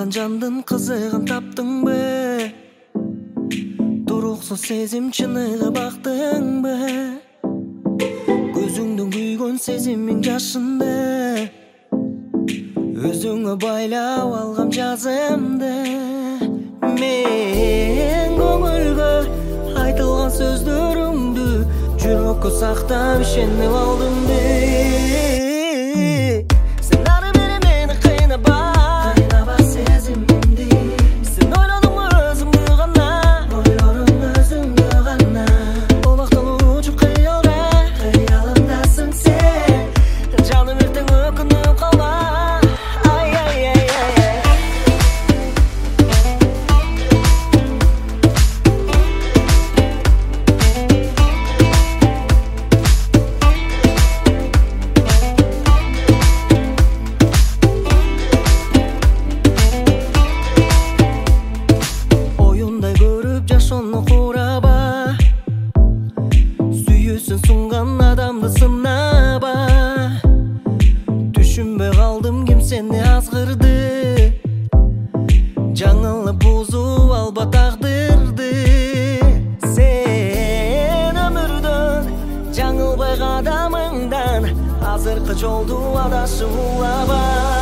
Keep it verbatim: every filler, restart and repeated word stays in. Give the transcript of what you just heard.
Алган жандын кызыгын таптыңбы? Туруксуз сезим чыныгы бактыңбы? Көзүңдүн күйгөн сезимиң жашынды өзүңө байлап алгам жазымды. Мен көңүлгө айтылган сөздөрүңдү жүрөккө сактап ишенип алдым. Сен ары бери мени кыйнабай, кыйнабай сезимимди. Сен ойлодуңбу өзүңдү гана, ойлорум өзүңдү гана. Убактан учуп кыялга, кыялымдасың сен. Жаным эртең өкүнүп калма. Жашоону кураба, сүйүүсүн сунган адамды сынаба. Түшүнбөй калдым ким сени азгырды, жаңылып бузуп алба тагдырды. Сен өмүрдөн жаңылбай кадамыңдан азыркы жолду адашып улаба.